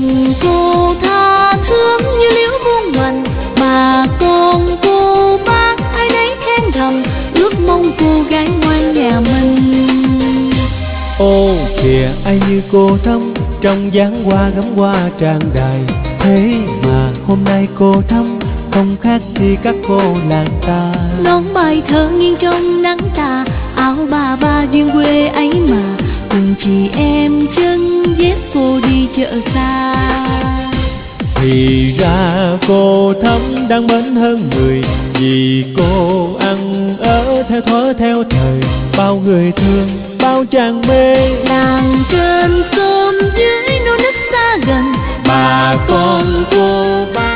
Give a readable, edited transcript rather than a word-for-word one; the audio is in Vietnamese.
tình cô tha thướm như liễu muôn vành. Bà con cô bác ai nấy khen thầm, ước mong cô gái ngoan nhà mình. Ô kìa ai như cô Thắm, trong dáng hoa gấm hoa tràn đầy. Thế mà hôm nay cô Thắm không khác gì các cô làng ta. Nón bài thơ nghiêng trong nắng tà, áo bà ba duyên quê ấy mà, cùng chị em chân dép cô đi chợ xa. Thì ra cô Thắm đang mến hơn người, vì cô ăn ở theo thuở theo thời. Bao người thương, bao chàng mê, Làng trên xóm dưới nô nức xa gần, bà con cô bác